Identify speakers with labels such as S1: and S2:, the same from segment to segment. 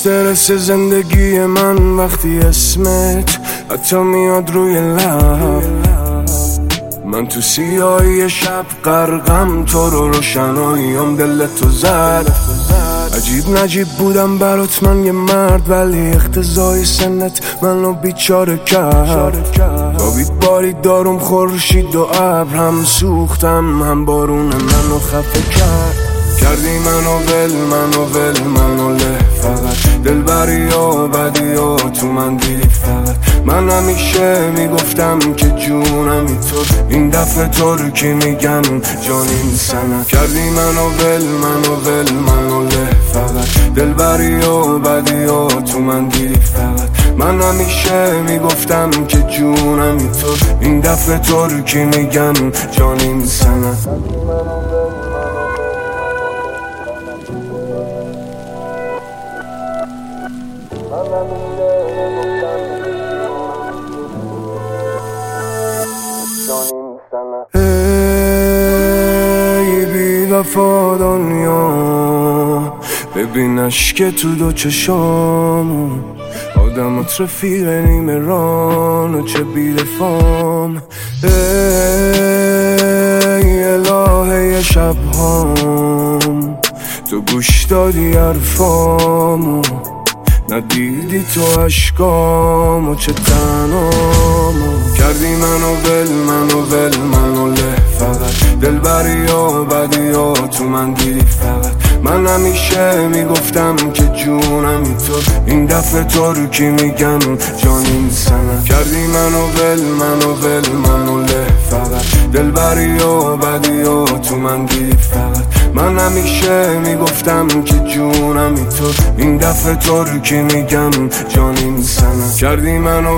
S1: استرس زندگی من وقتی اسمت حتی میاد روی لب، من تو سیاهی شب غرقم، تو رو روشناییم دل تو زد. عجیب نجیب بودم برات من یه مرد، ولی اقتضای سنت منو بیچاره کرد. خوابید بارید دارم خورشید و ابر، هم سوختم هم بارون منو خفه کرد. کردی منو له فقط، دلبری و بدی و تو من دیدی فقط. من همیشه میگفتم که جونمی تو، این دفعه تو رو کی میگم جانیم سنت. کردی منو له فقط، دلبری و بدی و تو من دیدی فقط. من همیشه میگفتم که جونمی تو، این دفعه تو رو کی میگم جانیم سنت. ای بی وفا دنیا، ببین اشک تو دو چشام، آدمت رفیق نیمه ران و چه بی‌دفام. ای الهه شبهام، تو گوش دادی حرفامو، ندیدی تو عشقامو چه تنامو. کردی منو له فقط، دلبری و بدی و تو من دیدی فقط. من همیشه میگفتم که جونمی تو، این دفعه تو رو کی میگم جانیم سنت. کردی منو له فقط، دلبری و بدی و تو من دیدی فقط. من همیشه میگفتم که جونمی تو، این دفعه تو رو کی میگم جانیم سنت. کردی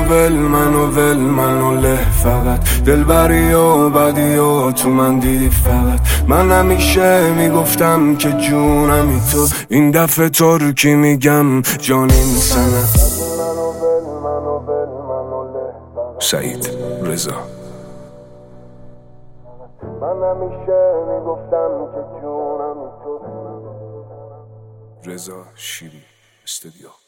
S1: منو له فقط، دلبری و بدی و تو من دیدی فقط. من همیشه میگفتم که جونمی تو، این دفعه تو رو کی میگم جانیم سنت. سعید رضا. من همیشه میگفتم که جونمی تو. رضا شیری استودیو.